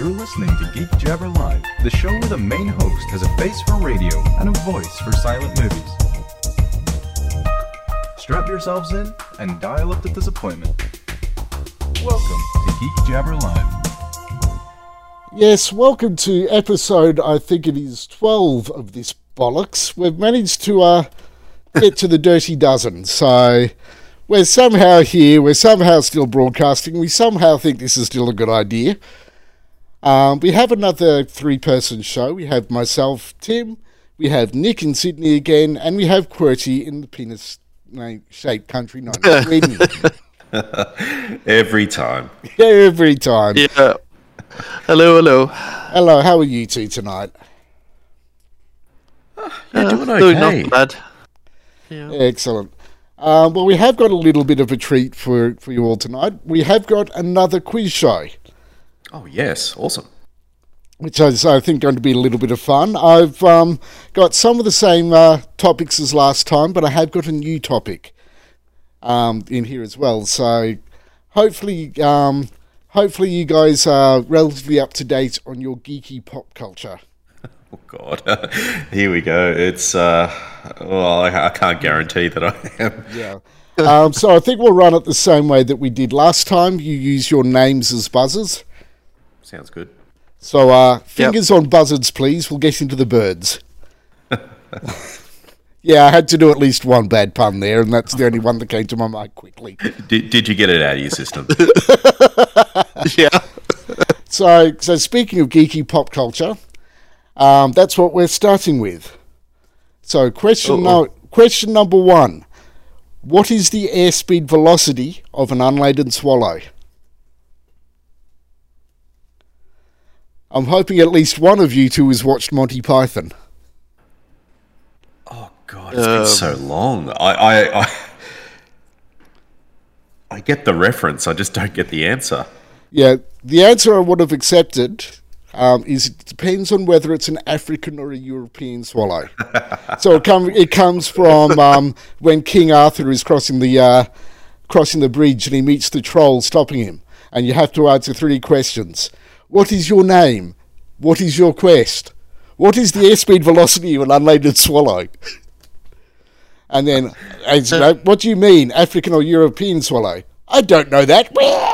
You're listening to Geek Jabber Live, the show where the main host has a face for radio and a voice for silent movies. Strap yourselves in and dial up the disappointment. Welcome to Geek Jabber Live. Yes, welcome to episode, I think it is 12 of this bollocks. We've managed to get to the dirty dozen, so we're somehow here, we're somehow still broadcasting, we somehow think this is still a good idea. We have another three-person show. We have myself, Tim, we have Nick in Sydney again, and we have QWERTY in the penis-shaped country known as Sweden. Every time. Every time. Yeah. Hello. Hello, how are you two tonight? You're doing okay. Doing not bad. Yeah. Excellent. Well, we have got a little bit of a treat for you all tonight. We have got another quiz show. Oh, yes. Awesome. Which is, I think, going to be a little bit of fun. I've got some of the same topics as last time, but I have got a new topic in here as well. So hopefully you guys are relatively up to date on your geeky pop culture. Oh, God. Here we go. It's, I can't guarantee that I am. Yeah. So I think we'll run it the same way that we did last time. You use your names as buzzers. Sounds good. So fingers on buzzards, please. We'll get into the birds. Yeah, I had to do at least one bad pun there, and that's the only one that came to my mind quickly. Did you get it out of your system? Yeah. So speaking of geeky pop culture, that's what we're starting with. So question number one. What is the airspeed velocity of an unladen swallow? I'm hoping at least one of you two has watched Monty Python. Oh, God, it's been so long. I get the reference, I just don't get the answer. Yeah, the answer I would have accepted is it depends on whether it's an African or a European swallow. So it comes from when King Arthur is crossing the bridge and he meets the troll stopping him, and you have to answer three questions. What is your name? What is your quest? What is the airspeed velocity of an unladen swallow? And then, what do you mean, African or European swallow? I don't know that.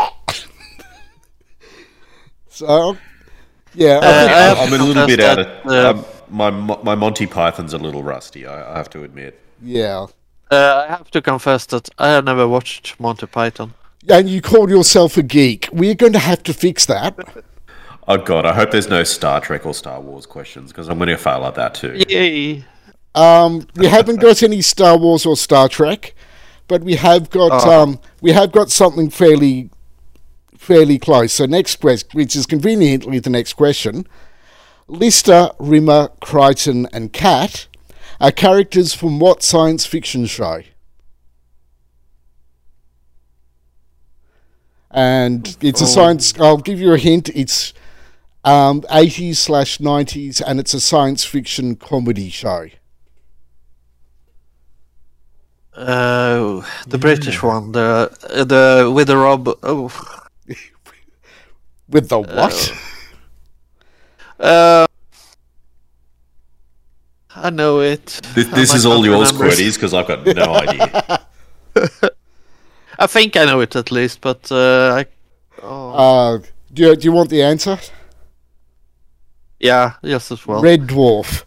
So, yeah. I'm a little bit out of... my Monty Python's a little rusty, I have to admit. Yeah. I have to confess that I have never watched Monty Python. And you call yourself a geek. We're going to have to fix that. Oh, God, I hope there's no Star Trek or Star Wars questions, because I'm going to fail at that too. Yay. We haven't got any Star Wars or Star Trek, but we have got something fairly close. So next question, which is conveniently the next question. Lister, Rimmer, Crichton and Cat are characters from what science fiction show? And it's a science... I'll give you a hint. It's 80s/90s, and it's a science fiction comedy show. The British one, the with the Rob. Oh, With the what? I know it. This is all yours, QWERTY, because I've got no idea. I think I know it at least, but Do you want the answer? yeah, yes as well. Red Dwarf.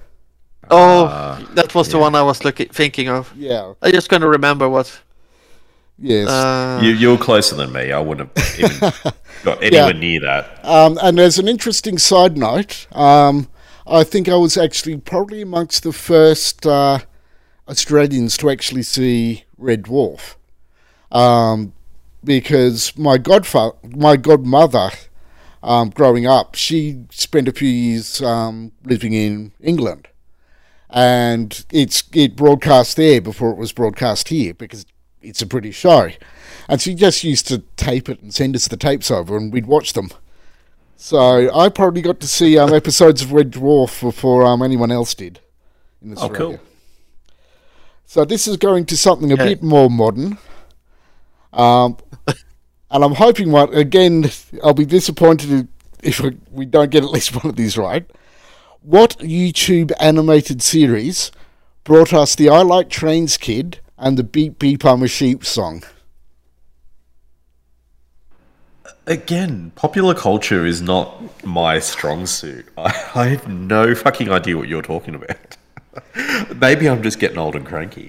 That was the one I was thinking of. Yeah. I'm just going to remember what. Yes. You're closer than me. I wouldn't have even got anywhere near that. And as an interesting side note, I think I was actually probably amongst the first Australians to actually see Red Dwarf. Because my godmother, growing up, she spent a few years living in England, and it broadcast there before it was broadcast here because it's a British show, and she just used to tape it and send us the tapes over, and we'd watch them. So I probably got to see episodes of Red Dwarf before anyone else did in Australia. Oh, cool. So this is going to something a bit more modern. And I'm hoping, again, I'll be disappointed we don't get at least one of these right. What YouTube animated series brought us the I Like Trains kid and the Beep Beep I'm a Sheep song? Again, popular culture is not my strong suit. I have no fucking idea what you're talking about. Maybe I'm just getting old and cranky.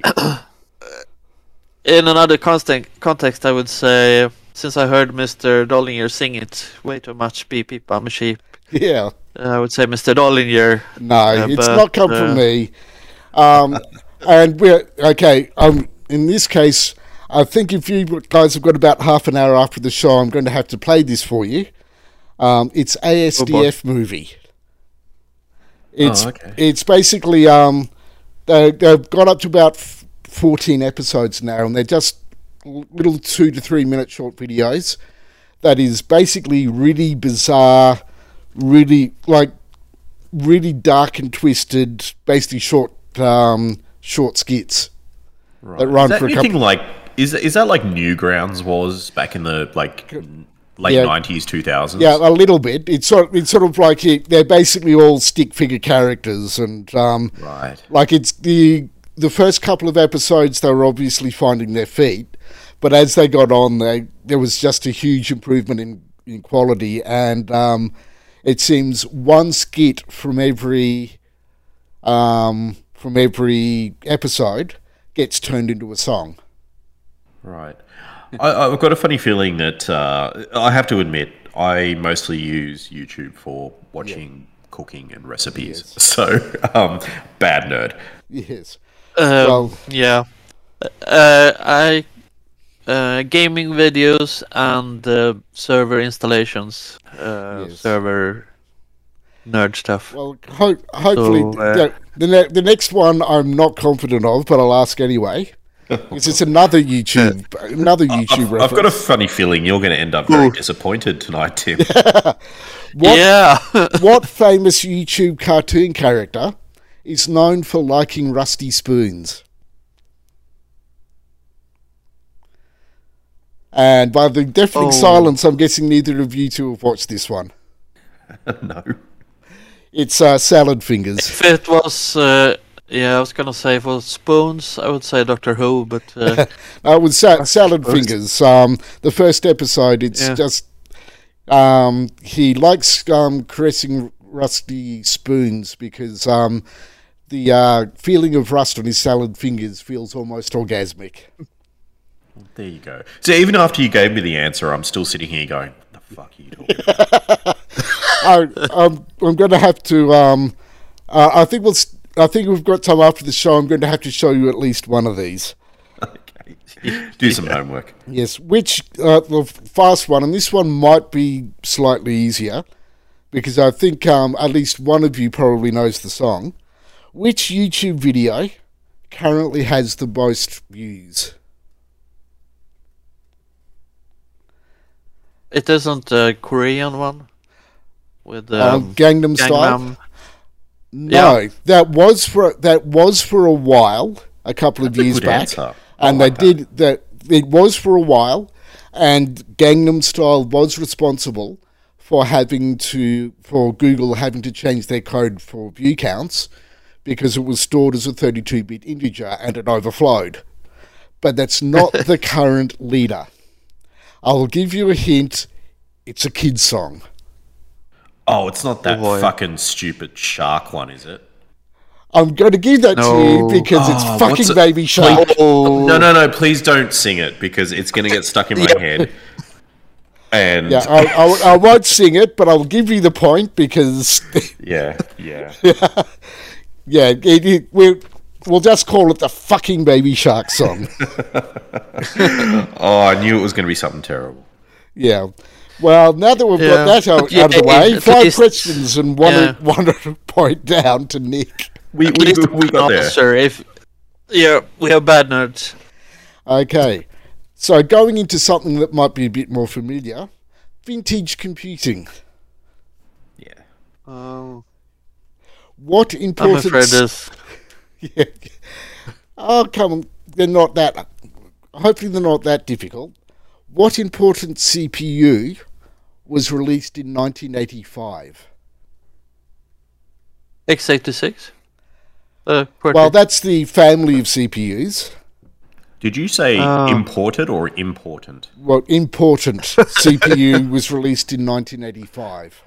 In another context, I would say, since I heard Mr. Dollinger sing it way too much, beep beep, I'm a sheep. Yeah. I would say Mr. Dollinger. No, it's not come from me. And we're okay. In this case, I think if you guys have got about half an hour after the show, I'm going to have to play this for you. It's ASDF movie. It's basically they've got up to about 14 episodes now, and they're just little 2 to 3 minute short videos. That is basically really bizarre, really dark and twisted, basically short skits that run for a couple. Is that like Newgrounds was back in the late 90s, 2000s? Yeah, a little bit. It's sort of like they're basically all stick figure characters, and right. Like it's the first couple of episodes they were obviously finding their feet, but as they got on, there was just a huge improvement in quality, and it seems one skit from every episode gets turned into a song. Right. I've got a funny feeling that I have to admit I mostly use YouTube for watching cooking and recipes. Yes. So, bad nerd. Yes. Yeah. Gaming videos and server installations, server nerd stuff. Well, hopefully the next one I'm not confident of, but I'll ask anyway. Because it's another YouTube reference. I've got a funny feeling you're going to end up very disappointed tonight, Tim. What famous YouTube cartoon character is known for liking rusty spoons? And by the deafening silence, I'm guessing neither of you two have watched this one. No. It's Salad Fingers. If it was... I was going to say for spoons, I would say Doctor Who, but... it was Salad Fingers. The first episode, it's just... he likes caressing rusty spoons because the feeling of rust on his salad fingers feels almost orgasmic. There you go. So even after you gave me the answer, I'm still sitting here going, what the fuck are you talking about? I'm going to have to... I think we've got time after the show. I'm going to have to show you at least one of these. Okay. Do some homework. Yes. Which, the fast one, and this one might be slightly easier, because I think at least one of you probably knows the song. Which YouTube video currently has the most views? It isn't a Korean one? With Gangnam Style? No, that was for a while, a couple of years back, and they did that. It was for a while, and Gangnam Style was responsible for Google having to change their code for view counts because it was stored as a 32-bit integer and it overflowed. But that's not the current leader. I'll give you a hint. It's a kid's song. Oh, it's not that fucking stupid shark one, is it? I'm going to give that to you because it's fucking Baby Shark. No, please don't sing it because it's going to get stuck in my head. And I won't sing it, but I'll give you the point because... yeah. We'll just call it the fucking Baby Shark song. I knew it was going to be something terrible. Yeah. Well, now that we've got that out of the way, 5 questions and one point down to Nick. We got there. We have bad nerds. Okay. So going into something that might be a bit more familiar, vintage computing. Yeah. Oh. What importance... I'm afraid this... Yeah. Oh, come on. Hopefully they're not that difficult. What important CPU was released in 1985? X86. Well, that's the family of CPUs. Did you say imported or important? Well, important CPU was released in 1985.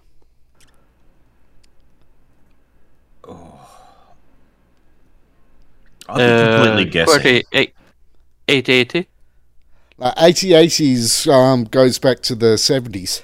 I'll be completely guessing. 8080. 8080s goes back to the 70s.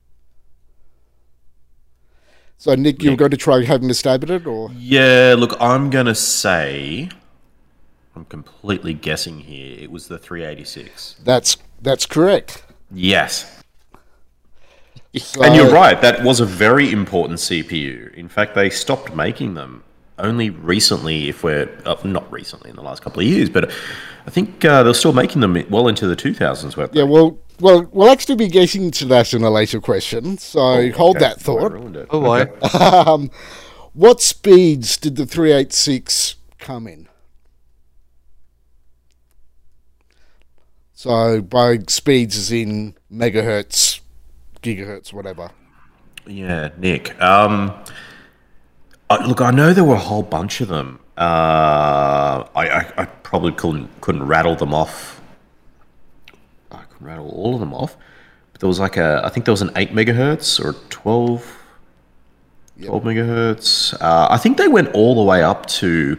So, Nick, you're going to try having a stab at it, or? Yeah, look, I'm going to say... I'm completely guessing here. It was the 386. That's correct. Yes. So, And you're right, that was a very important CPU. In fact, they stopped making them only recently, if we're... not recently, in the last couple of years, but I think they're still making them well into the 2000s, weren't they? Yeah, well, we'll actually be getting to that in a later question, so hold that thought. Oh, why? What speeds did the 386 come in? So, by speeds as in megahertz, gigahertz, whatever. Yeah, Nick. Look, I know there were a whole bunch of them. I probably couldn't rattle them off. I couldn't rattle all of them off. But there was I think there was an 8 megahertz or 12 megahertz. I think they went all the way up to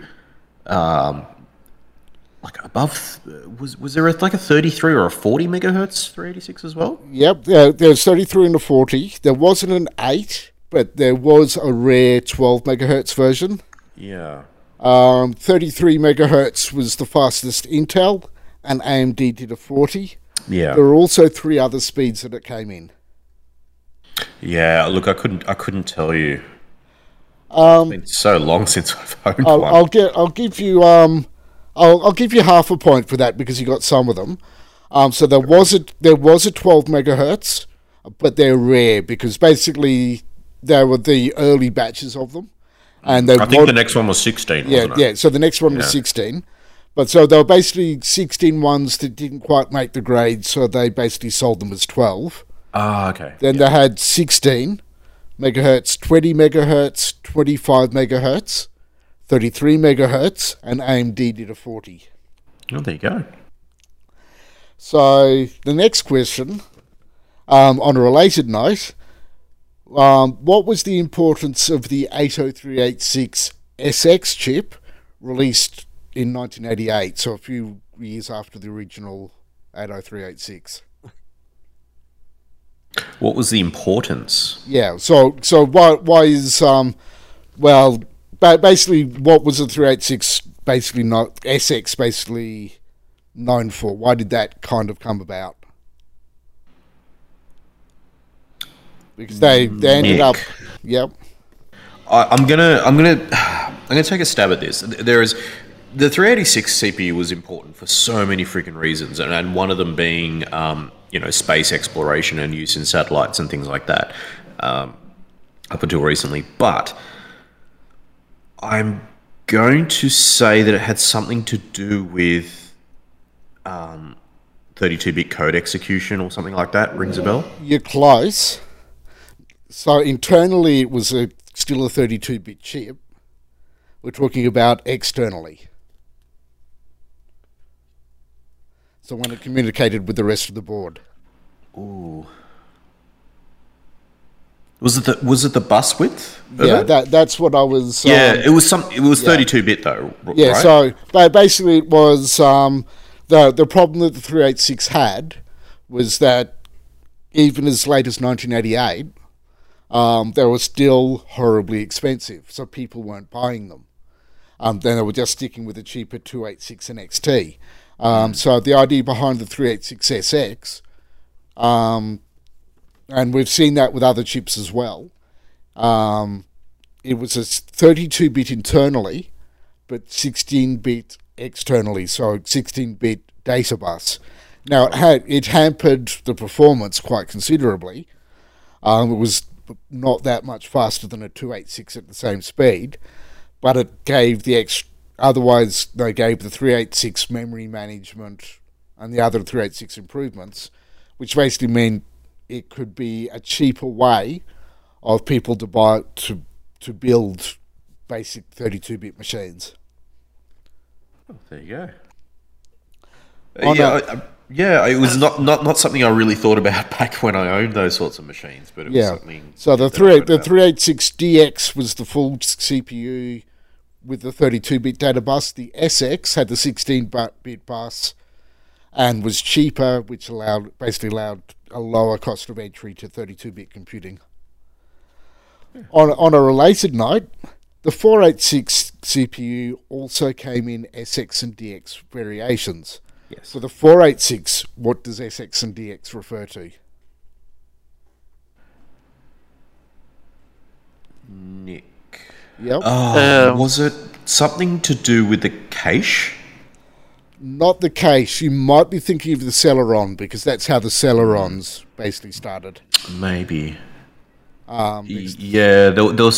above. Was there a 33 or a 40 megahertz 386 as well? Yep, there's 33 and a 40. There wasn't an 8, but there was a rare 12 megahertz version. Yeah. 33 megahertz was the fastest Intel, and AMD did a 40. Yeah. There were also 3 other speeds that it came in. Yeah, look, I couldn't tell you. It's been so long since I've owned one. I'll give you half a point for that because you got some of them. So there was a 12 megahertz, but they're rare because basically they were the early batches of them. And I think the next one was 16, wasn't it? Yeah, so the next one was 16. But so they were basically 16 ones that didn't quite make the grade, so they basically sold them as 12. Ah, okay. Then they had 16 megahertz, 20 megahertz, 25 megahertz, 33 megahertz, and AMD did a 40. Oh, there you go. So the next question, on a related note, what was the importance of the 80386 SX chip released in 1988, so a few years after the original 80386? What was the importance? Yeah, so why is basically what was the 386 basically not SX basically known for? Why did that kind of come about? Because they ended up, yep. I'm gonna take a stab at this. There is the 386 CPU was important for so many freaking reasons, and one of them being space exploration and use in satellites and things like that. Up until recently, but I'm going to say that it had something to do with 32-bit code execution or something like that. Rings a bell? You're close. So internally it was still a 32-bit chip. We're talking about externally. So when it communicated with the rest of the board. Ooh. Was it the bus width? Yeah, that's what I was. It was 32-bit though. Yeah, right? so basically it was the problem that the 386 had was that even as late as 1988, they were still horribly expensive, so people weren't buying them. Then they were just sticking with the cheaper 286 and XT. So the idea behind the 386SX, and we've seen that with other chips as well, it was a 32-bit internally, but 16-bit externally, so 16-bit data bus. Now, it hampered the performance quite considerably. It was not that much faster than a 286 at the same speed, but it gave otherwise they gave the 386 memory management and the other 386 improvements, which basically meant it could be a cheaper way of people to build basic 32-bit machines. Oh, there you go. On It was not something I really thought about back when I owned those sorts of machines, but it was something. So the 386DX was the full CPU with the 32-bit data bus. The SX had the 16-bit bus and was cheaper, which basically allowed a lower cost of entry to 32-bit computing. On a related note, the 486 CPU also came in SX and DX variations. Yes. For the 486, what does SX and DX refer to? Nick. Yep. Was it something to do with the cache? Not the case. You might be thinking of the Celeron, because that's how the Celerons basically started. Maybe. No, I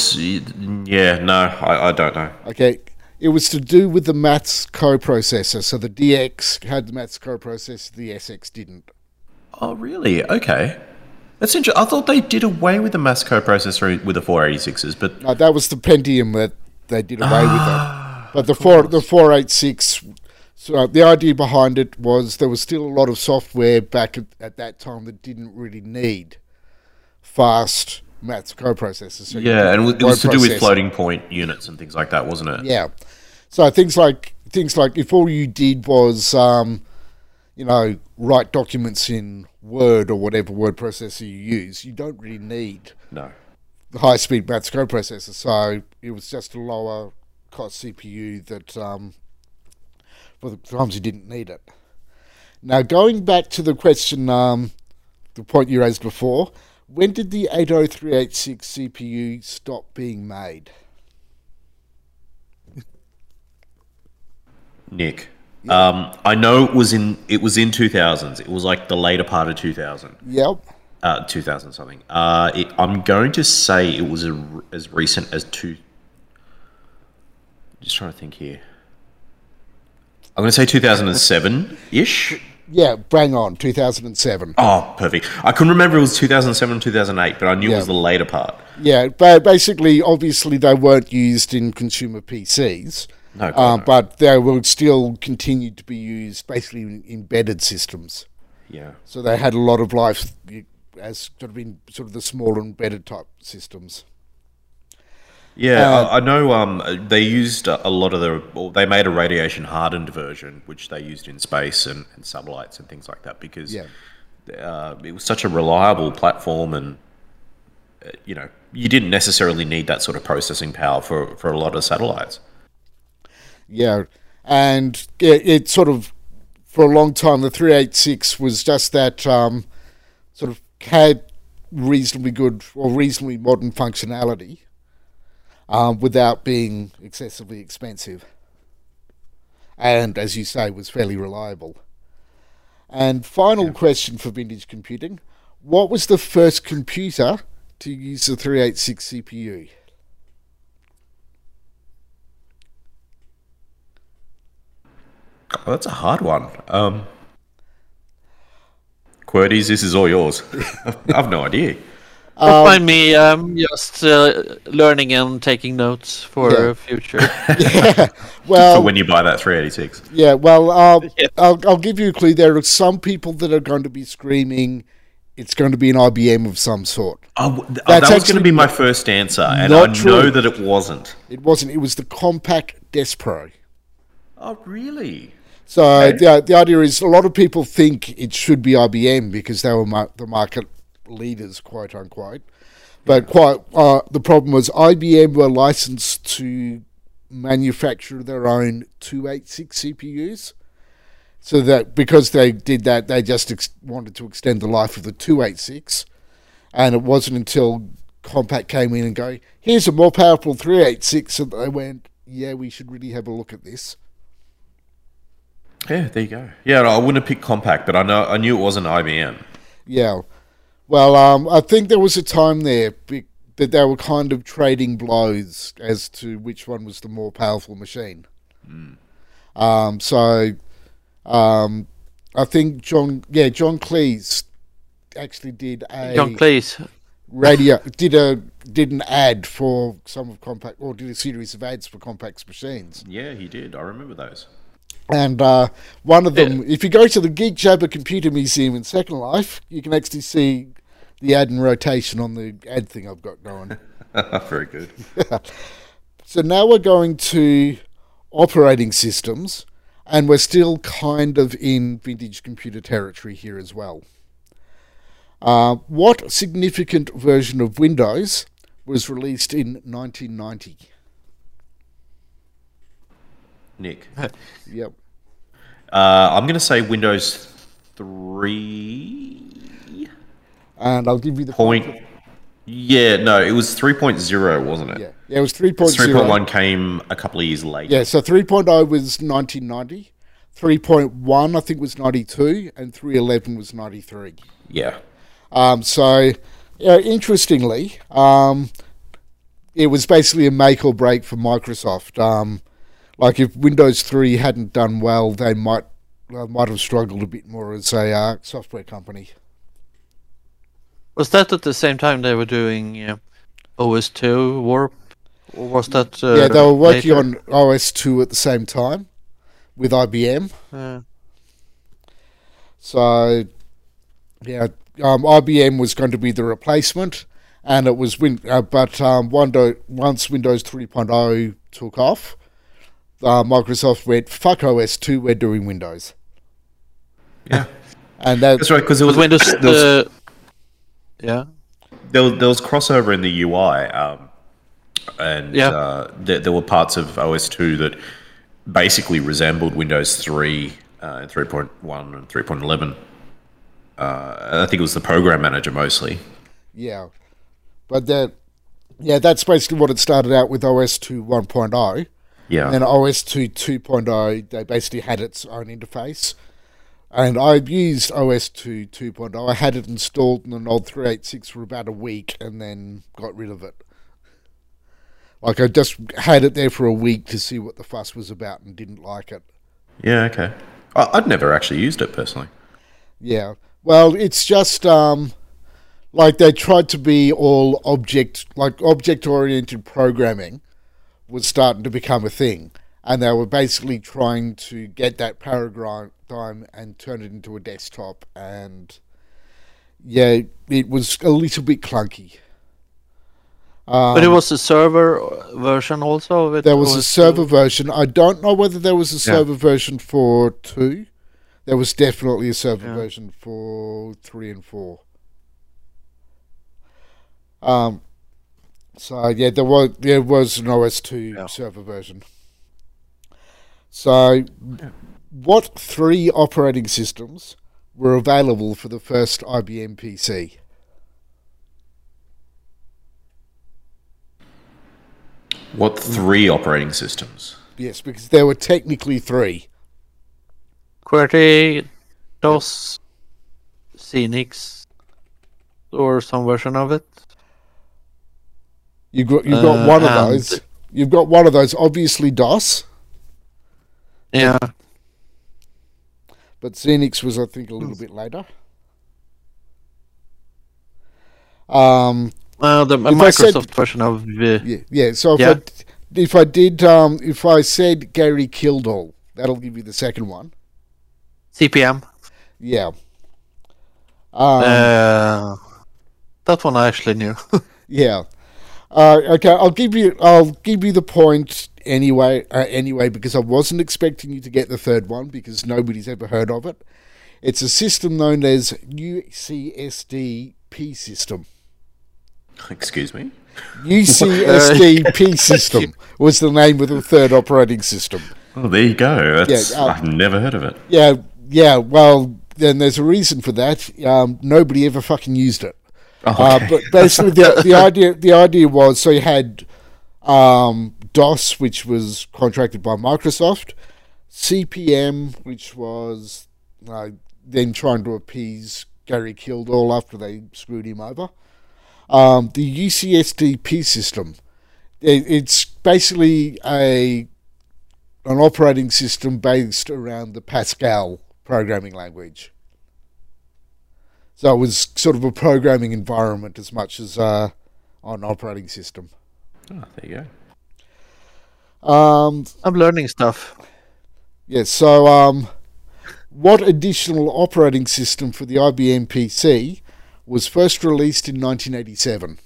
don't know. Okay. It was to do with the maths coprocessor. So the DX had the maths coprocessor, the SX didn't. Oh, really? Okay. That's interesting. I thought they did away with the mass coprocessor with the 486s, but No, that was the Pentium that they did away with that. But the 486, so the idea behind it was there was still a lot of software back at that time that didn't really need fast maths coprocessors. So and it was to do with processing. floating point units and things like that, wasn't it? Yeah. So things like if all you did was write documents in Word or whatever word processor you use, you don't really need No. the high speed maths coprocessor. So it was just a lower cost CPU that for the times you didn't need it. Now going back to the question, the point you raised before, when did the 80386 CPU stop being made? Nick. I know it was in 2000s. It was like the later part of 2000. Yep. 2000 something. I'm going to say it was as recent as just trying to think here. I'm going to say 2007-ish. Yeah, bang on, 2007. Oh, perfect. I couldn't remember if it was 2007 or 2008, but I knew it was the later part. Yeah, but basically, obviously, they weren't used in consumer PCs. No, God, no. But they will still continue to be used basically in embedded systems. Yeah. So they had a lot of life as sort of the smaller embedded type systems. Yeah, I know they used a lot of they made a radiation hardened version, which they used in space and satellites and things like that, because it was such a reliable platform, and you didn't necessarily need that sort of processing power for a lot of satellites. Yeah, and it sort of, for a long time, the 386 was just that sort of had reasonably good or reasonably modern functionality without being excessively expensive. And, as you say, was fairly reliable. And final question for vintage computing. What was the first computer to use the 386 CPU? Oh, that's a hard one. QWERTYs, this is all yours. I've no idea. Don't mind me. I'm just learning and taking notes for future. Well, For when you buy that 386. yeah. Well, I'll give you a clue. There are some people that are going to be screaming, "It's going to be an IBM of some sort." Oh, that That's was going to actually be my first answer, and not I true. know that it wasn't. It wasn't. It was the Compaq Despro. Oh, really? So the idea is a lot of people think it should be IBM because they were the market leaders, quote unquote. But the problem was IBM were licensed to manufacture their own 286 CPUs. So that because they did that, they just wanted to extend the life of the 286. And it wasn't until Compaq came in and go, here's a more powerful 386, and they went, yeah, we should really have a look at this. Yeah, there you go. Yeah, no, I wouldn't have picked Compaq, but I knew it wasn't IBM. Yeah. Well, I think there was a time there that they were kind of trading blows as to which one was the more powerful machine. I think John Cleese actually did John Cleese. did an ad for some of Compaq, or did a series of ads for Compaq's machines. Yeah, he did. I remember those. And one of them, if you go to the Geek Jabber Computer Museum in Second Life, you can actually see the ad in rotation on the ad thing I've got going. Very good. So now we're going to operating systems, and we're still kind of in vintage computer territory here as well. What significant version of Windows was released in 1990? Nick. Yep. I'm going to say Windows 3. And I'll give you the Point. Yeah, no, it was 3.0, wasn't it? Yeah, it was 3.0. 3.1 came a couple of years later. Yeah, so 3.0 was 1990. 3.1, I think, was 92, and 3.11 was 93. Yeah. So, interestingly, it was basically a make or break for Microsoft. Like if Windows 3 hadn't done well, they might have struggled a bit more as a software company. Was that at the same time they were doing OS2 Warp? Or was that yeah, they were working later? on OS2 at the same time with IBM. So, yeah, IBM was going to be the replacement, and it was once Windows 3.0 took off, Microsoft went, fuck OS2, we're doing Windows. Yeah. And That's right, because Was Windows... yeah. There was crossover in the UI, and there were parts of OS2 that basically resembled Windows 3 and 3.1 and 3.11. I think it was the program manager mostly. Yeah. But that's basically what it started out with OS2 1.0. Yeah. And then OS2 2.0, they basically had its own interface. And I've used OS2 2.0. I had it installed in an old 386 for about a week and then got rid of it. Like, I just had it there for a week to see what the fuss was about and didn't like it. Yeah, okay. I'd never actually used it personally. Yeah. Well, it's just, like, they tried to be all object-oriented programming was starting to become a thing. And they were basically trying to get that paradigm and turn it into a desktop. And, yeah, it was a little bit clunky. But it was a server version also of it? There was a server version. I don't know whether there was a server version for 2. There was definitely a server version for 3 and 4. So, yeah, there was an OS2 server version. So, what 3 operating systems were available for the first IBM PC? What 3 operating systems? Yes, because there were technically 3. QWERTY, DOS, Xenix, or some version of it. You've got one of those. You've got one of those. Obviously, DOS. Yeah. But Xenix was, I think, a little bit later. The Microsoft version of So if I said Gary Kildall, that'll give you the second one. CPM. Yeah. That one I actually knew. Yeah. Okay, I'll give you the point anyway, because I wasn't expecting you to get the third one because nobody's ever heard of it. It's a system known as UCSD P system. Excuse me? UCSD P system was the name of the third operating system. Oh, there you go. I've never heard of it. Yeah, well, then there's a reason for that. Nobody ever fucking used it. Oh, okay. But basically, the idea was, so you had DOS, which was contracted by Microsoft, CPM, which was them trying to appease Gary Kildall after they screwed him over. The UCSD P system, it's basically an operating system based around the Pascal programming language. So it was sort of a programming environment as much as an operating system. Oh, there you go. I'm learning stuff. Yes, so what additional operating system for the IBM PC was first released in 1987?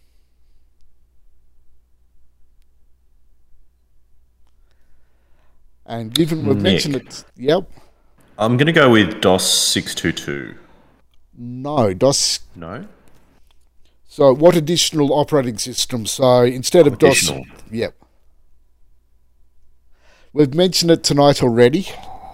And given we've mentioned it, yep. I'm going to go with DOS 622. No, DOS. No? So what additional operating system? So instead of Additional. DOS, yep. We've mentioned it tonight already.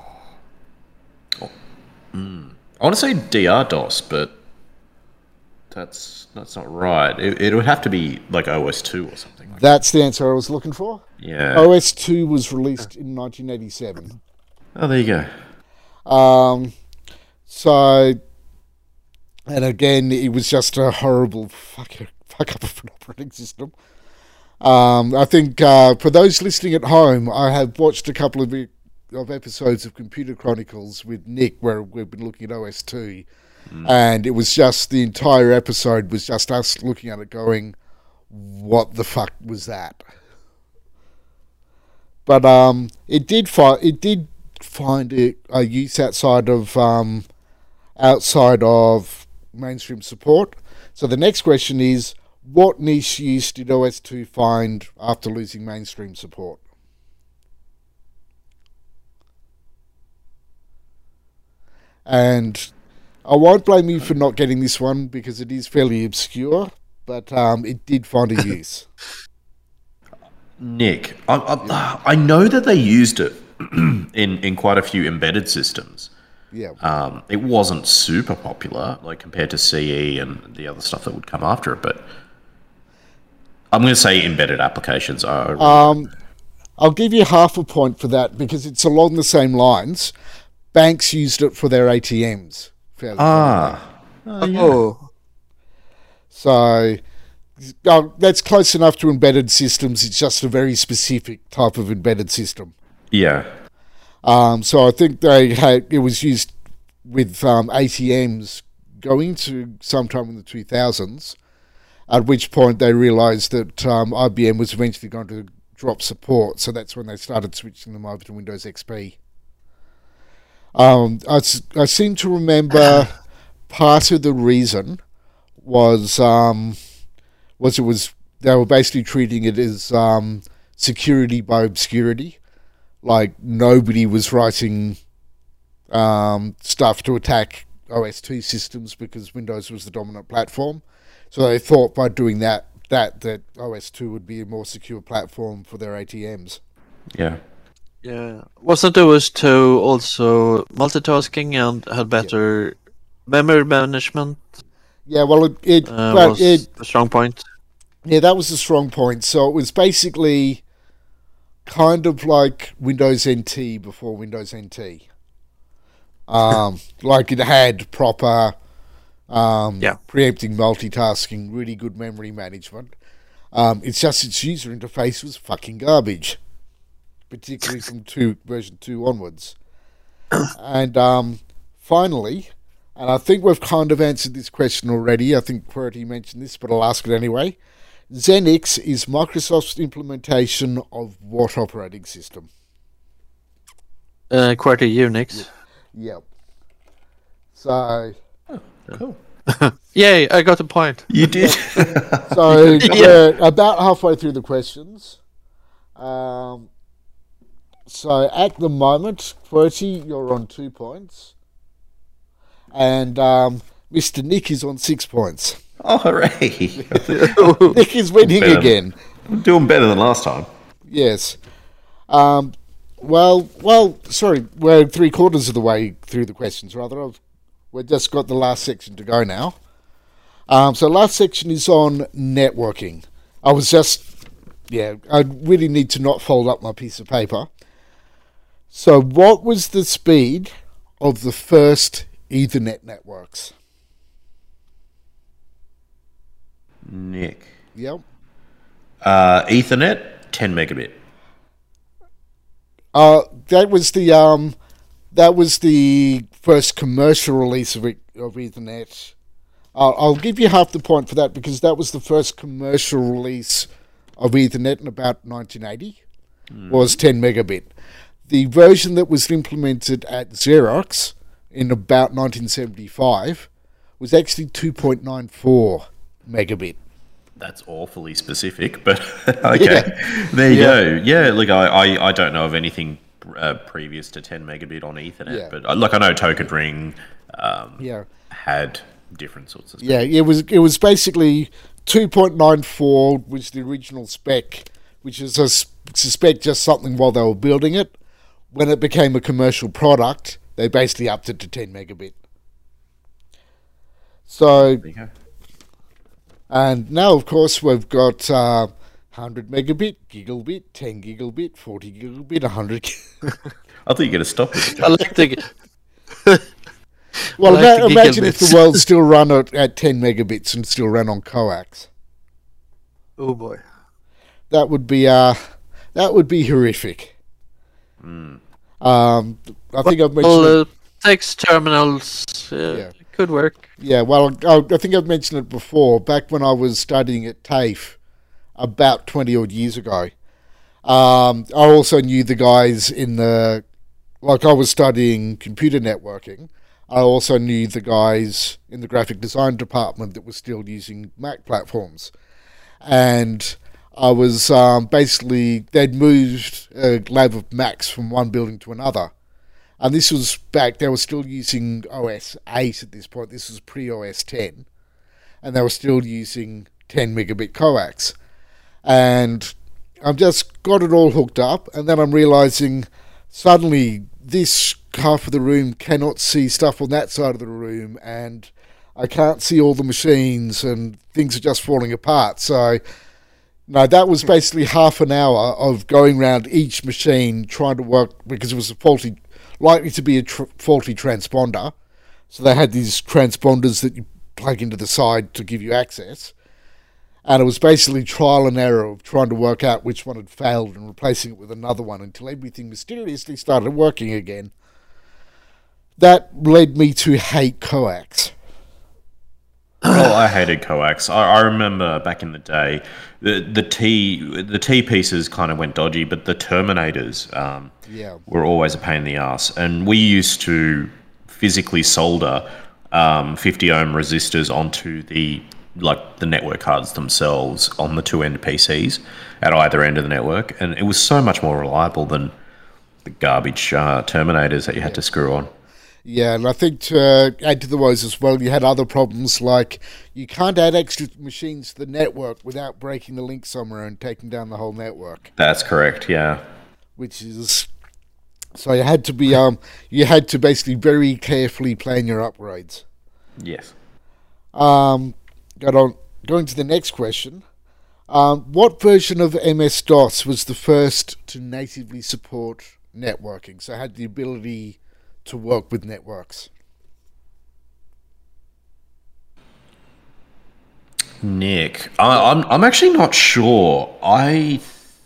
I want to say DR-DOS, but that's not right. It would have to be like OS2 or something like that. That's the answer I was looking for. Yeah. OS2 was released in 1987. Oh, there you go. So, and again, it was just a horrible fuck up of an operating system. I think for those listening at home, I have watched a couple of episodes of Computer Chronicles with Nick where we've been looking at OS2, and it was just the entire episode was just us looking at it going, what the fuck was that? But it did find a use outside of mainstream support. So the next question is, what niche use did OS2 find after losing mainstream support? And I won't blame you for not getting this one because it is fairly obscure, but it did find a use. Nick, I know that they used it in quite a few embedded systems. Yeah. It wasn't super popular, like compared to CE and the other stuff that would come after it, but I'm going to say embedded applications are... I'll give you half a point for that because it's along the same lines. Banks used it for their ATMs. Oh. So that's close enough to embedded systems. It's just a very specific type of embedded system. Yeah. So I think it was used with ATMs going to sometime in the 2000s, at which point they realised that IBM was eventually going to drop support. So that's when they started switching them over to Windows XP. I seem to remember part of the reason was they were basically treating it as security by obscurity. Like nobody was writing stuff to attack OS2 systems because Windows was the dominant platform. So they thought by doing that OS2 would be a more secure platform for their ATMs. Yeah. Yeah. Wasn't OS2 also multitasking and had better memory management? Yeah, well, it was a strong point. Yeah, that was a strong point. So it was basically kind of like Windows NT before Windows NT. Like it had proper preempting multitasking, really good memory management. It's just its user interface was fucking garbage, particularly from version 2 onwards. And finally, and I think we've kind of answered this question already. I think QWERTY mentioned this, but I'll ask it anyway. Xenix is Microsoft's implementation of what operating system? QWERTY Unix. Yep. So... Cool. Yay, I got a point. You did. So we're about halfway through the questions. So at the moment, QWERTY, you're on 2 points. And Mr. Nick is on 6 points. Oh, hooray. Nick is winning again. I'm doing better than last time. Yes. Well, sorry, we're 3/4 of the way through the questions, rather. We've just got the last section to go now. So last section is on networking. I really need to not fold up my piece of paper. So what was the speed of the first Ethernet networks? Nick. Yep. Ethernet, 10 megabit. That was the first commercial release of of Ethernet. I'll give you half the point for that because that was the first commercial release of Ethernet in about 1980, was 10 megabit. The version that was implemented at Xerox in about 1975 was actually 2.94 megabit. That's awfully specific, but okay. There you go. Yeah, look, I don't know of anything previous to 10 megabit on Ethernet, but I know Token Ring had different sorts of stuff. Yeah, it was basically 2.94 was the original spec, which is, I suspect, just something while they were building it. When it became a commercial product, they basically upped it to 10 megabit. So, There you go. and now, of course, we've got 100 megabit, gigabit, 10 gigabit, 40 gigabit, 100. I thought you were going to stop it. I like the. Well, I like the imagine if gigabits. the world still run at 10 megabits and still ran on coax. Oh boy. That would be horrific. I think I've mentioned. Well, text terminals could work. Yeah, well, I think I've mentioned it before. Back when I was studying at TAFE, about 20 odd years ago, I also knew the guys I was studying computer networking. I also knew the guys in the graphic design department that were still using Mac platforms. And I was they'd moved a lab of Macs from one building to another. And this was back, they were still using OS 8 at this point. This was pre-OS 10. And they were still using 10 megabit coax. And I've just got it all hooked up, and then I'm realizing suddenly this half of the room cannot see stuff on that side of the room, and I can't see all the machines, and things are just falling apart. So, no, that was basically half an hour of going around each machine trying to work, because it was likely to be a faulty transponder. So they had these transponders that you plug into the side to give you access. And it was basically trial and error of trying to work out which one had failed and replacing it with another one until everything mysteriously started working again. That led me to hate coax. Oh, I hated coax. I remember back in the day, the T pieces kind of went dodgy, but the terminators were always a pain in the ass. And we used to physically solder 50 ohm resistors onto the network cards themselves on the two-end PCs at either end of the network, and it was so much more reliable than the garbage terminators that you had to screw on. Yeah, and I think to add to the woes as well, you had other problems like you can't add extra machines to the network without breaking the link somewhere and taking down the whole network. That's correct, yeah. Which is... So you had to be basically very carefully plan your upgrades. Yes. Going to the next question. What version of MS-DOS was the first to natively support networking? So it had the ability to work with networks. Nick, I'm actually not sure. I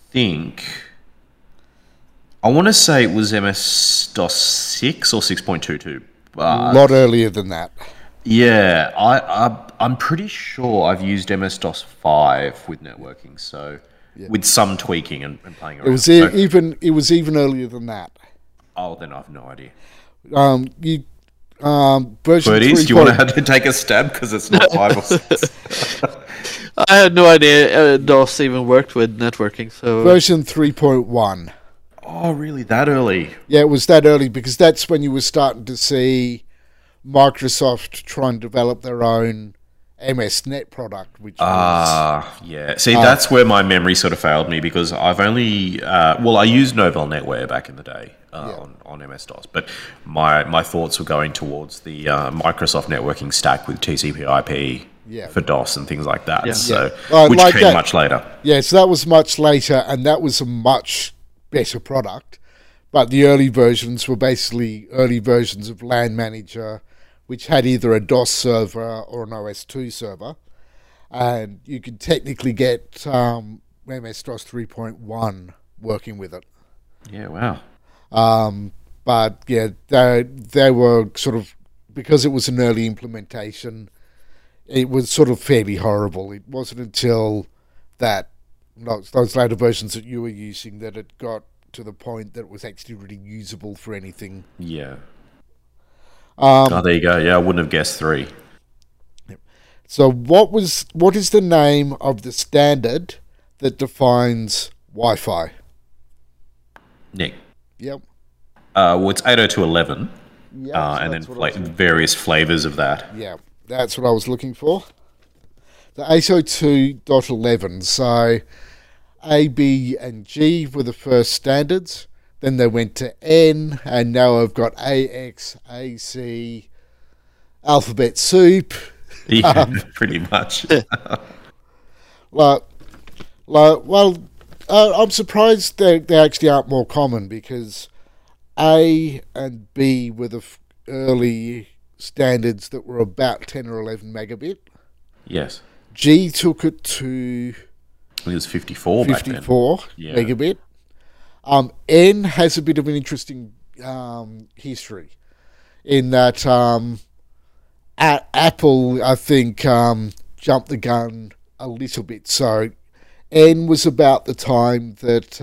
want to say it was MS-DOS 6 or 6.22. A lot earlier than that. Yeah, I'm pretty sure I've used MS-DOS 5 with networking, so with some tweaking and playing around. It was even earlier than that. Oh, then I have no idea. Version Birdies, do you want to have to take a stab because it's not 5 or 6? I had no idea DOS even worked with networking. So version 3.1. Oh, really? That early? Yeah, it was that early because that's when you were starting to see Microsoft try and develop their own MS-NET product, which yeah. See, that's where my memory sort of failed me because I've only... I used Novell NetWare back in the day on MS-DOS, but my thoughts were going towards the Microsoft networking stack with TCP/IP for DOS and things like that, which came much later. Yeah, so that was much later, and that was a much better product. But the early versions were basically early versions of LAN Manager, which had either a DOS server or an OS2 server. And you could technically get MS-DOS 3.1 working with it. Yeah, wow. But yeah, they were sort of because it was an early implementation, it was sort of fairly horrible. It wasn't until those later versions that you were using that it got to the point that it was actually really usable for anything. Yeah. There you go. Yeah, I wouldn't have guessed 3. So what is the name of the standard that defines Wi-Fi? Nick. Yep. Well, it's 802.11, So and that's then what I was- various flavors of that. Yeah, that's what I was looking for. The 802.11. So A, B, and G were the first standards. Then they went to N, and now I've got AX, AC, alphabet soup. Yeah, pretty much. I'm surprised they actually aren't more common, because A and B were the early standards that were about 10 or 11 megabit. Yes. G took it to I think it was 54 back then. 54 Yeah. megabit. N has a bit of an interesting history in that Apple, I think, jumped the gun a little bit. So N was about the time that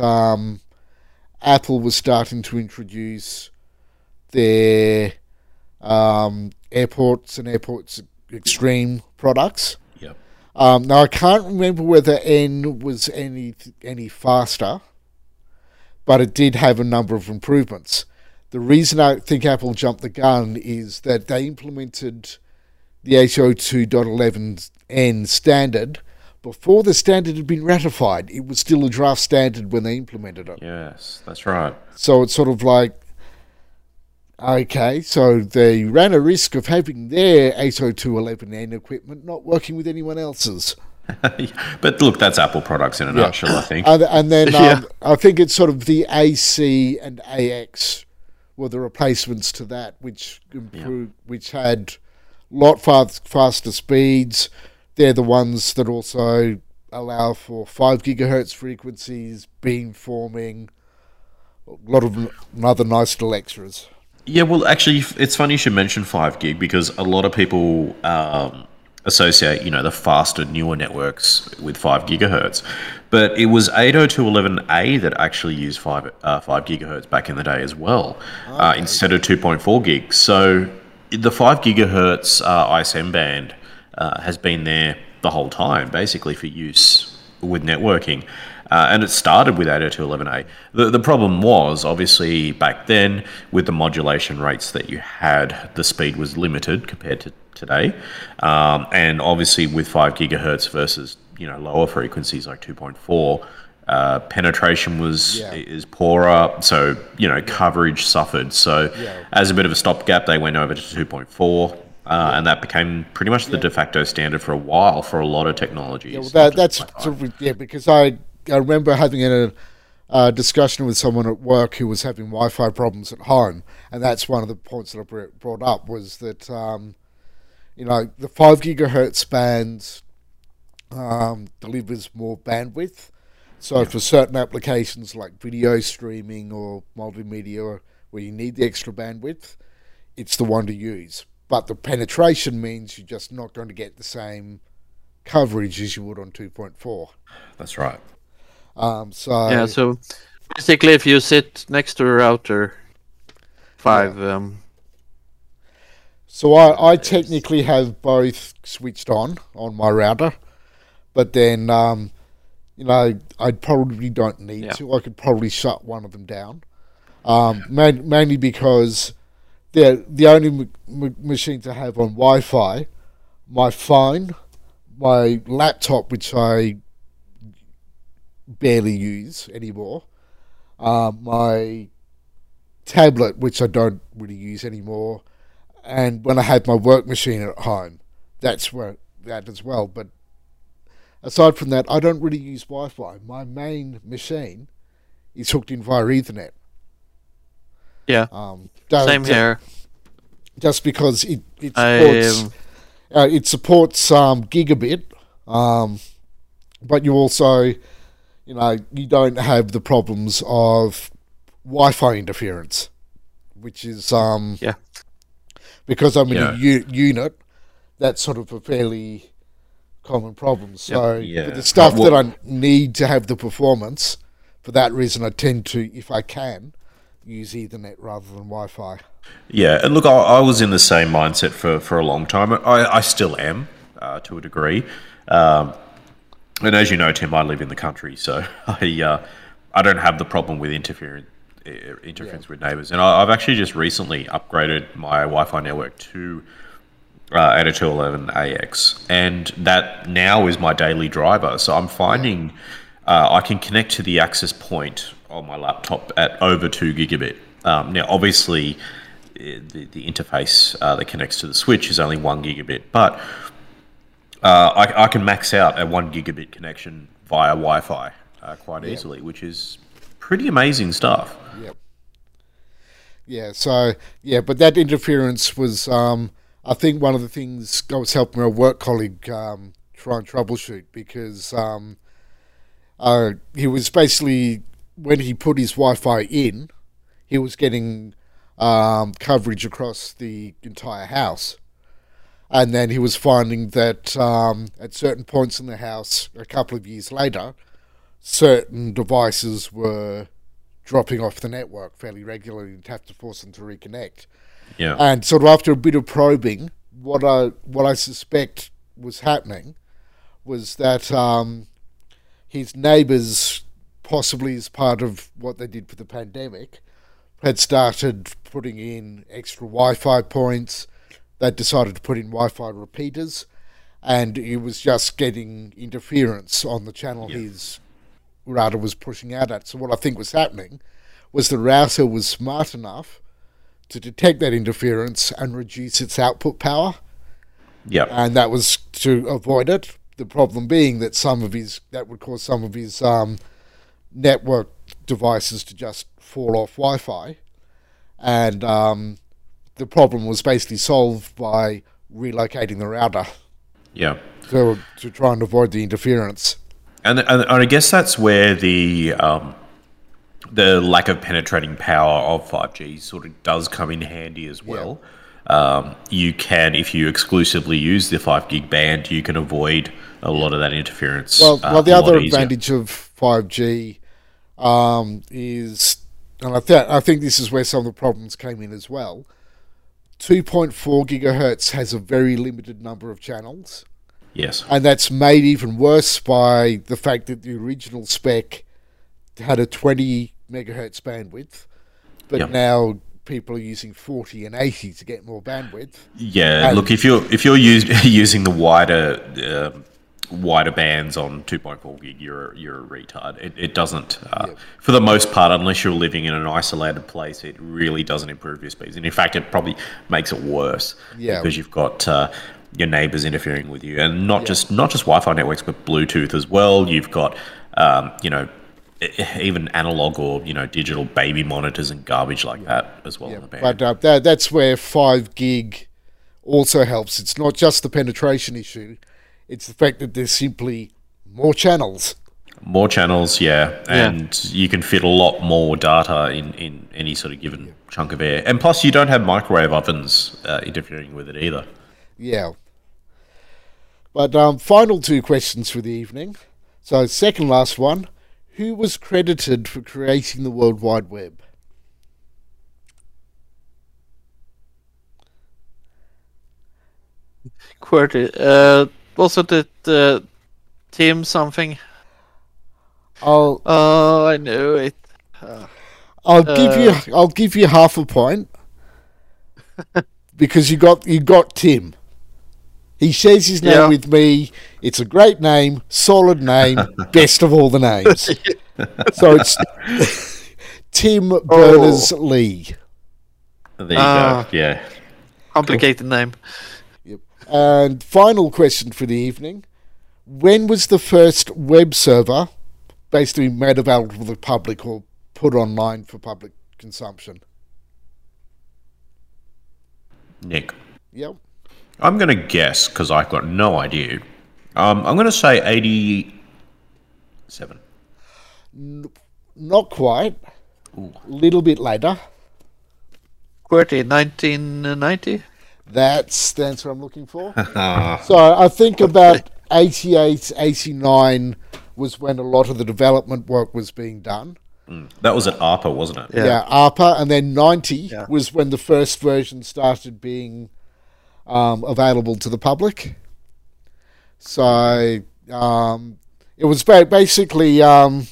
Apple was starting to introduce their Airports and Airports Extreme products. Yep. Now I can't remember whether N was any faster, but it did have a number of improvements. The reason I think Apple jumped the gun is that they implemented the 802.11n standard before the standard had been ratified. It was still a draft standard when they implemented it. Yes, that's right. So it's sort of like, okay, so they ran a risk of having their 802.11n equipment not working with anyone else's. But look, that's Apple products in a nutshell, I think. And then Yeah. I think it's sort of the AC and AX were the replacements to that, which improved, which had a lot faster speeds. They're the ones that also allow for 5 gigahertz frequencies, beamforming, a lot of other nice little extras. Yeah, well, actually, it's funny you should mention 5 gig, because a lot of people associate, the faster, newer networks with 5 gigahertz. But it was 802.11a that actually used 5 gigahertz back in the day as well, instead of 2.4 gig. So the 5 gigahertz ISM band has been there the whole time, basically, for use with networking. And it started with 802.11a. The problem was, obviously, back then, with the modulation rates that you had, the speed was limited compared to today. And obviously, with 5 gigahertz versus lower frequencies like 2.4, penetration is poorer, so coverage suffered. So as a bit of a stopgap, they went over to 2.4. And that became pretty much the de facto standard for a while for a lot of technologies. Yeah, well, that's sort of, because I remember having a discussion with someone at work who was having Wi-Fi problems at home, and that's one of the points that I brought up, was that the 5 gigahertz band delivers more bandwidth. So for certain applications like video streaming or multimedia where you need the extra bandwidth, it's the one to use. But the penetration means you're just not going to get the same coverage as you would on 2.4. That's right. So basically, if you sit next to a router, 5. So I technically have both switched on my router, but then I probably don't need to. I could probably shut one of them down, mainly because they're the only machine to have on Wi-Fi. My phone, my laptop, which I barely use anymore, my tablet, which I don't really use anymore, and when I have my work machine at home, that's where that as well. But aside from that, I don't really use Wi-Fi. My main machine is hooked in via Ethernet. Yeah. Same here. Just because it supports gigabit, but you also, you don't have the problems of Wi-Fi interference, which is because I'm in Yeah. a unit. That's sort of a fairly common problem. So Yeah. for the stuff Well- that I need to have the performance, for that reason, I tend to, if I can, use Ethernet rather than Wi-Fi. Yeah, and look, I was in the same mindset for a long time. I still am, to a degree. And as you know, Tim, I live in the country, so I don't have the problem with interference with neighbours. And I've actually just recently upgraded my Wi-Fi network to 802.11ax, and that now is my daily driver. So I'm finding I can connect to the access point on my laptop at over 2 gigabit. Now, obviously, the interface that connects to the switch is only 1 gigabit, but I can max out a 1 gigabit connection via Wi-Fi quite easily, which is pretty amazing stuff. Yep. Yeah. So but that interference was, I think, one of the things I was helping a work colleague try and troubleshoot, because he was basically, when he put his Wi-Fi in, he was getting coverage across the entire house. And then he was finding that at certain points in the house, a couple of years later, certain devices were dropping off the network fairly regularly and have to force them to reconnect. Yeah. And sort of after a bit of probing, what I suspect was happening was that his neighbours, possibly as part of what they did for the pandemic, had started putting in extra Wi-Fi points. They decided to put in Wi-Fi repeaters, and he was just getting interference on the channel his router was pushing out at. So what I think was happening was the router was smart enough to detect that interference and reduce its output power, Yeah. and that was to avoid it. The problem being that that would cause some of his network devices to just fall off Wi-Fi, and the problem was basically solved by relocating the router Yeah. to try and avoid the interference. And I guess that's where the lack of penetrating power of 5G sort of does come in handy as well. You can, if you exclusively use the 5 gig band, you can avoid a lot of that interference. Well, the a lot other easier. advantage of 5G is, and I think this is where some of the problems came in as well, 2.4 gigahertz has a very limited number of channels. Yes. And that's made even worse by the fact that the original spec had a 20 megahertz bandwidth, but Yep. now people are using 40 and 80 to get more bandwidth. Yeah. And- Look, if you're using the wider bands on 2.4 gig, you're a retard. It doesn't, for the most part, unless you're living in an isolated place, it really doesn't improve your speeds. And in fact, it probably makes it worse because you've got your neighbors interfering with you, and not just Wi-Fi networks, but Bluetooth as well. You've got even analog or digital baby monitors and garbage like that as well. Yeah, In the band. but that's where 5 gig also helps. It's not just the penetration issue, it's the fact that there's simply more channels. More channels, and you can fit a lot more data in any sort of given chunk of air. And plus, you don't have microwave ovens interfering with it either. Yeah. But final two questions for the evening. So second last one. Who was credited for creating the World Wide Web? QWERTY. Wasn't it Tim something? I'll Oh, I know it. I'll give you half a point because you got Tim. He shares his name with me. It's a great name, solid name, best of all the names. So it's Tim Berners-Lee. There you go. Yeah. Complicated name. Yep. And final question for the evening. When was the first web server basically made available to the public or put online for public consumption? Nick. Yep. I'm going to guess, because I've got no idea. I'm going to say 87. Not quite. A little bit later. QWERTY, 1990? That's the answer I'm looking for. So I think about 88, 89 was when a lot of the development work was being done. That was at ARPA, wasn't it? Yeah, ARPA, and then 90 was when the first version started being available to the public. So it was basically the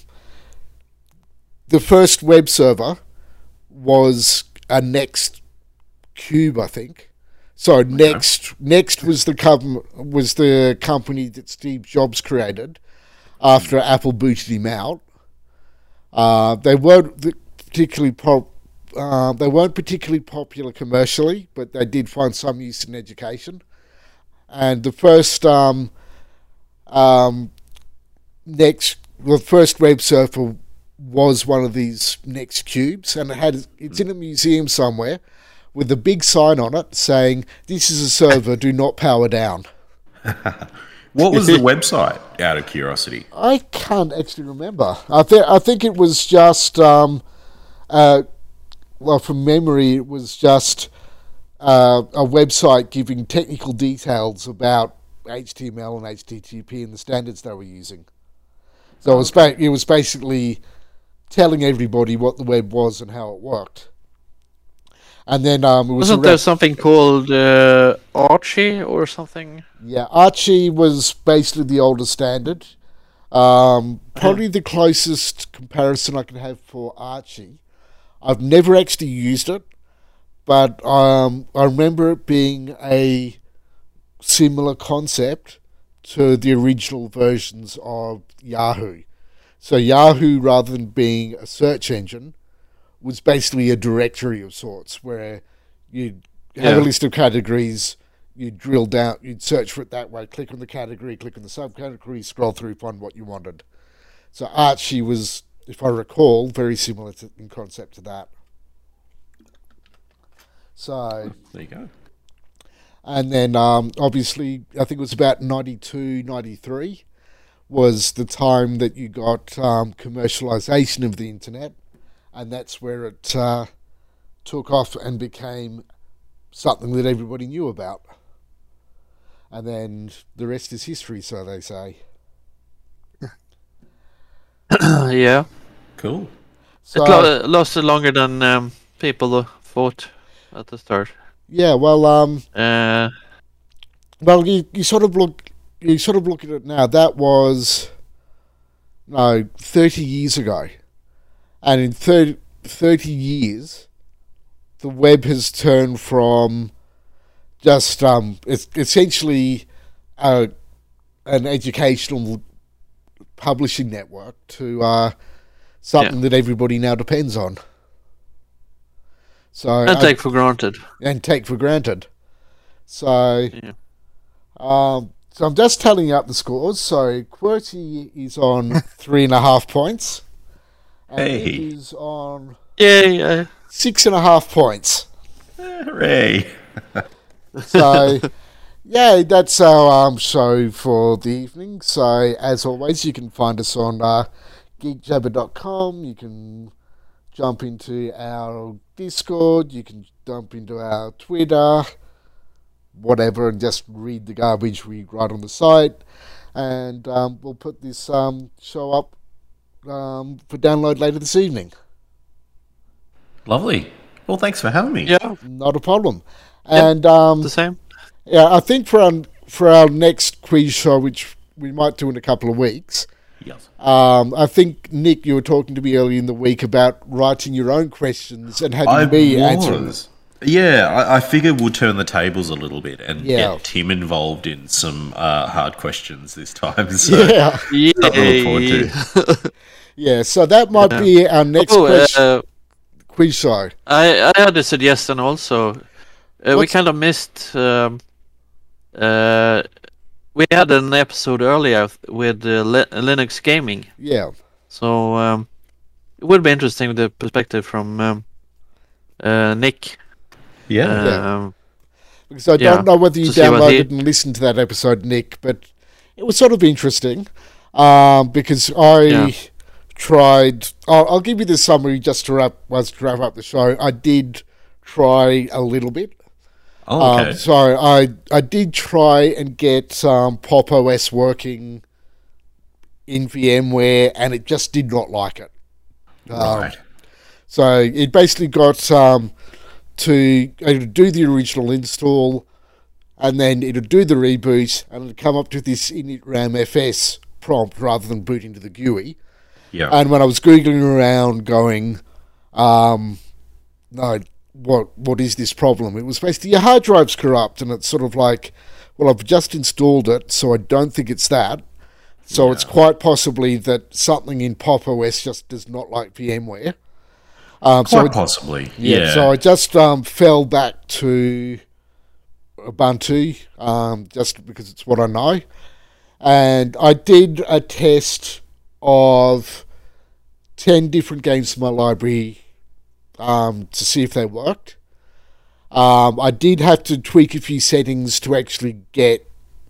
first web server was a Next Cube, I think. So Next was the company that Steve Jobs created after Apple booted him out. They weren't particularly popular commercially, but they did find some use in education. And the first first web surfer was one of these Next Cubes, and it's in a museum somewhere with a big sign on it saying, "This is a server, do not power down." What was the website, out of curiosity? I can't actually remember. I think it was just, from memory, it was just a website giving technical details about HTML and HTTP and the standards they were using. So it was basically telling everybody what the web was and how it worked. And then wasn't there something called Archie or something? Yeah, Archie was basically the older standard. Probably the closest comparison I can have for Archie. I've never actually used it, but I remember it being a similar concept to the original versions of Yahoo. So Yahoo, rather than being a search engine, was basically a directory of sorts where you'd have a list of categories, you'd drill down, you'd search for it that way, click on the category, click on the subcategory, scroll through, find what you wanted. So Archie was, if I recall, very similar in concept to that. So there you go. And then obviously, I think it was about 92, 93 was the time that you got commercialization of the internet. And that's where it took off and became something that everybody knew about. And then the rest is history, so they say. Yeah. Cool. So, it lasted longer than people thought at the start. Yeah, well, you sort of look at it now. That was 30 years ago. And in 30 years, the web has turned from just it's essentially an educational publishing network to something that everybody now depends on. So and take for granted. So, so I'm just tallying up the scores. So QWERTY is on 3.5 points. And it is on 6.5 points. Hooray! So, yeah, that's our show for the evening. So, as always, you can find us on geekjabber.com. You can jump into our Discord. You can jump into our Twitter, whatever, and just read the garbage we write on the site. And we'll put this show up for download later this evening. Lovely. Well, thanks for having me. Yeah, not a problem. And the same. Yeah, I think for our next quiz show, which we might do in a couple of weeks. Yes. I think Nick, you were talking to me earlier in the week about writing your own questions and having me answer them. Yeah, I figured we'll turn the tables a little bit and get Tim involved in some hard questions this time. So something to look forward to. Yeah, so that might be our next quiz show. I had a suggestion also. We kind of missed. We had an episode earlier with Linux gaming. Yeah. So it would be interesting with the perspective from Nick. Yeah. Because I don't know whether you downloaded and listened to that episode, Nick, but it was sort of interesting because I tried. I'll give you the summary just to wrap up the show. I did try a little bit. Oh, okay. So I did try and get Pop OS working in VMware, and it just did not like it. Right. So it basically got to do the original install, and then it would do the reboot, and it would come up to this initramfs prompt rather than booting to the GUI. Yeah. And when I was Googling around going, no, what is this problem? It was basically your hard drive's corrupt, and it's sort of like, well, I've just installed it, so I don't think it's that. So it's quite possibly that something in Pop OS just does not like VMware. Quite possibly. Yeah. So I just fell back to Ubuntu, just because it's what I know. And I did a test of 10 different games from my library to see if they worked. I did have to tweak a few settings to actually get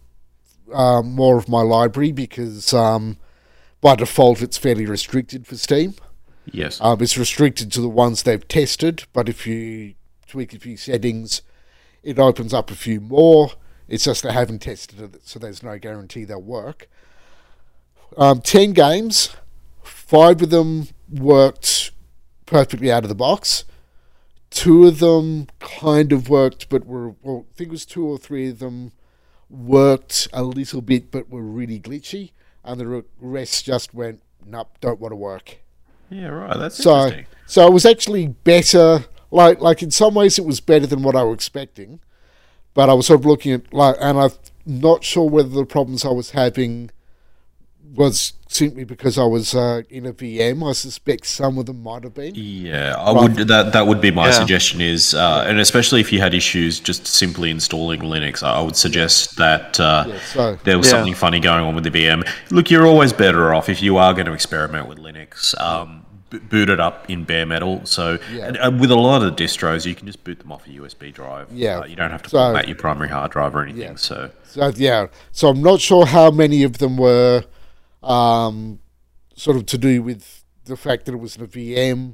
more of my library because by default it's fairly restricted for Steam. Yes. It's restricted to the ones they've tested, but if you tweak a few settings, it opens up a few more. It's just they haven't tested it, so there's no guarantee they'll work. 10 games, 5 of them worked perfectly out of the box. 2 of them kind of worked, but I think it was 2 or 3 of them worked a little bit, but were really glitchy, and the rest just went, nope, don't want to work. Yeah, right. That's interesting. So it was actually better. Like in some ways, it was better than what I was expecting. But I was sort of looking at and I'm not sure whether the problems I was having was simply because I was in a VM. I suspect some of them might have been. Yeah, I would. That would be my suggestion. Is and especially if you had issues just simply installing Linux, I would suggest that there was something funny going on with the VM. Look, you're always better off if you are going to experiment with Linux. Boot it up in bare metal. So with a lot of the distros, you can just boot them off a USB drive. Yeah, you don't have to format your primary hard drive or anything. So I'm not sure how many of them were sort of to do with the fact that it was in a VM.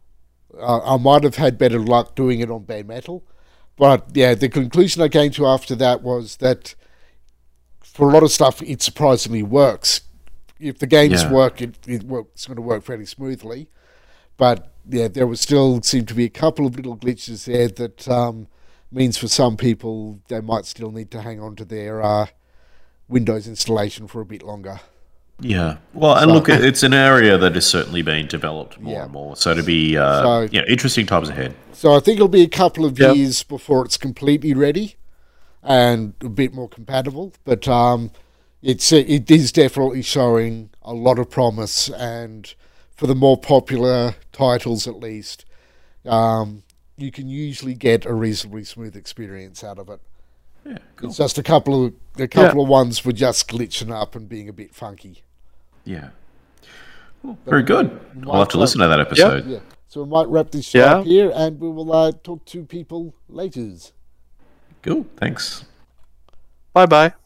I might have had better luck doing it on bare metal, but the conclusion I came to after that was that for a lot of stuff, it surprisingly works. If the games work, it's going to work fairly smoothly. But there was still seem to be a couple of little glitches there that means for some people they might still need to hang on to their Windows installation for a bit longer. Yeah, well, and look, it's an area that is certainly being developed more and more. So to be, interesting times ahead. So I think it'll be a couple of years before it's completely ready and a bit more compatible. But it is definitely showing a lot of promise, and for the more popular titles, at least, you can usually get a reasonably smooth experience out of it. Yeah, cool. It's just a couple of ones were just glitching up and being a bit funky. Yeah. Well, very good. I'll have to listen to that episode. Yeah. So we might wrap this show up here, and we will talk to people later. Cool. Thanks. Bye-bye.